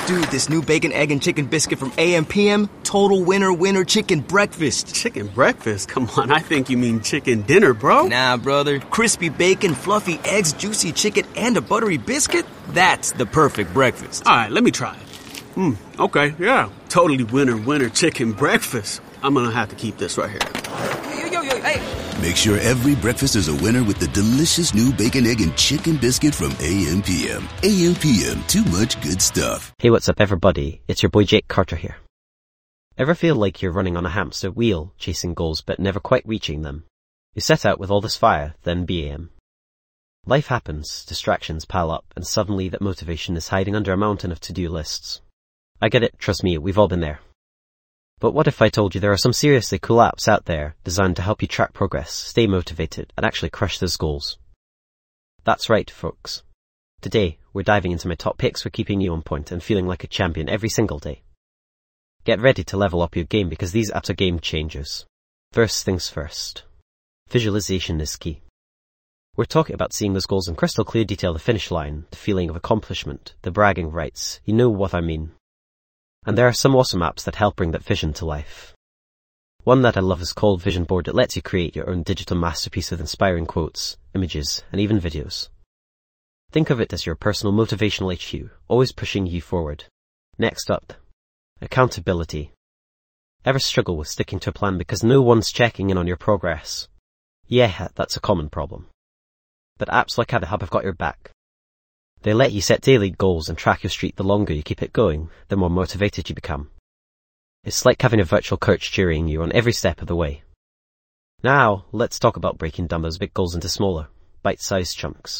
Dude, this new bacon, egg, and chicken biscuit from AM/PM, total winner chicken breakfast. Chicken breakfast? Come on, I think you mean chicken dinner, bro. Nah, brother. Crispy bacon, fluffy eggs, juicy chicken, and a buttery biscuit? That's the perfect breakfast. All right, let me try it. Okay, yeah. Totally winner chicken breakfast. I'm gonna have to keep this right here. Yo, hey. Make sure every breakfast is a winner with the delicious new bacon, egg, and chicken biscuit from AM/PM. AM/PM, too much good stuff. Hey, what's up everybody? It's your boy Jake Carter here. Ever feel like you're running on a hamster wheel, chasing goals but never quite reaching them? You set out with all this fire, then BAM. Life happens, distractions pile up, and suddenly that motivation is hiding under a mountain of to-do lists. I get it, trust me, we've all been there. But what if I told you there are some seriously cool apps out there designed to help you track progress, stay motivated, and actually crush those goals? That's right, folks. Today, we're diving into my top picks for keeping you on point and feeling like a champion every single day. Get ready to level up your game because these apps are game changers. First things first. Visualization is key. We're talking about seeing those goals in crystal clear detail, the finish line, the feeling of accomplishment, the bragging rights. You know what I mean. And there are some awesome apps that help bring that vision to life. One that I love is called Vision Board. It lets you create your own digital masterpiece with inspiring quotes, images, and even videos. Think of it as your personal motivational HQ, always pushing you forward. Next up, accountability. Ever struggle with sticking to a plan because no one's checking in on your progress? Yeah, that's a common problem. But apps like Habit Hub have got your back. They let you set daily goals and track your streak. The longer you keep it going, the more motivated you become. It's like having a virtual coach cheering you on every step of the way. Now, let's talk about breaking down those big goals into smaller, bite-sized chunks.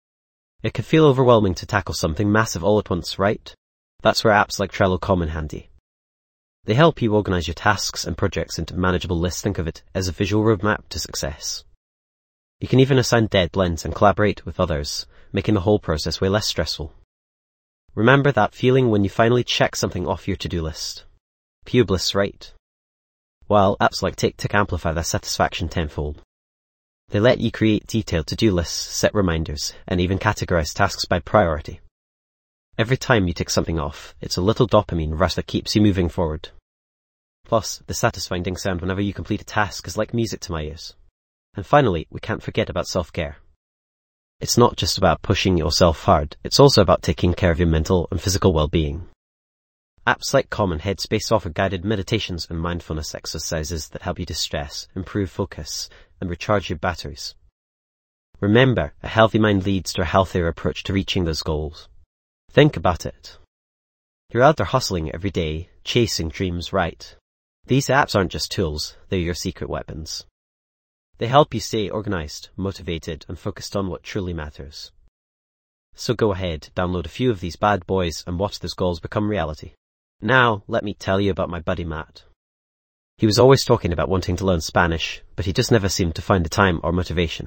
It can feel overwhelming to tackle something massive all at once, right? That's where apps like Trello come in handy. They help you organize your tasks and projects into manageable lists. Think of it as a visual roadmap to success. You can even assign deadlines and collaborate with others, making the whole process way less stressful. Remember that feeling when you finally check something off your to-do list? Pure bliss, right? While apps like TickTick amplify that satisfaction tenfold. They let you create detailed to-do lists, set reminders, and even categorize tasks by priority. Every time you tick something off, it's a little dopamine rush that keeps you moving forward. Plus, the satisfying ding sound whenever you complete a task is like music to my ears. And finally, we can't forget about self-care. It's not just about pushing yourself hard, it's also about taking care of your mental and physical well-being. Apps like Calm and Headspace offer guided meditations and mindfulness exercises that help you distress, improve focus, and recharge your batteries. Remember, a healthy mind leads to a healthier approach to reaching those goals. Think about it. You're out there hustling every day, chasing dreams, right? These apps aren't just tools, they're your secret weapons. They help you stay organized, motivated, and focused on what truly matters. So go ahead, download a few of these bad boys and watch those goals become reality. Now, let me tell you about my buddy Matt. He was always talking about wanting to learn Spanish, but he just never seemed to find the time or motivation.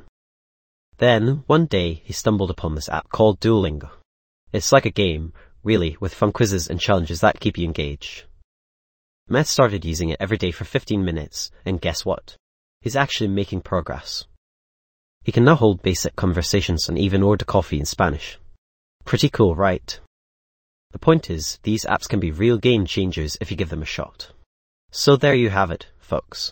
Then, one day, he stumbled upon this app called Duolingo. It's like a game, really, with fun quizzes and challenges that keep you engaged. Matt started using it every day for 15 minutes, and guess what? He's actually making progress. He can now hold basic conversations and even order coffee in Spanish. Pretty cool, right? The point is, these apps can be real game changers if you give them a shot. So there you have it, folks.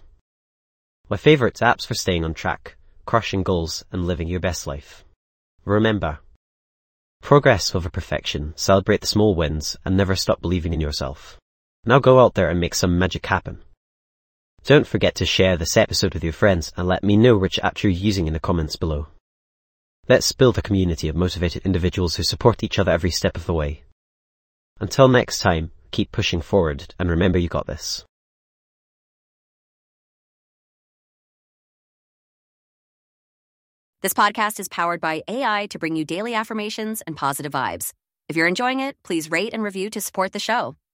My favorite apps for staying on track, crushing goals, and living your best life. Remember, progress over perfection, celebrate the small wins, and never stop believing in yourself. Now go out there and make some magic happen. Don't forget to share this episode with your friends and let me know which app you're using in the comments below. Let's build a community of motivated individuals who support each other every step of the way. Until next time, keep pushing forward and remember you got this. This podcast is powered by AI to bring you daily affirmations and positive vibes. If you're enjoying it, please rate and review to support the show.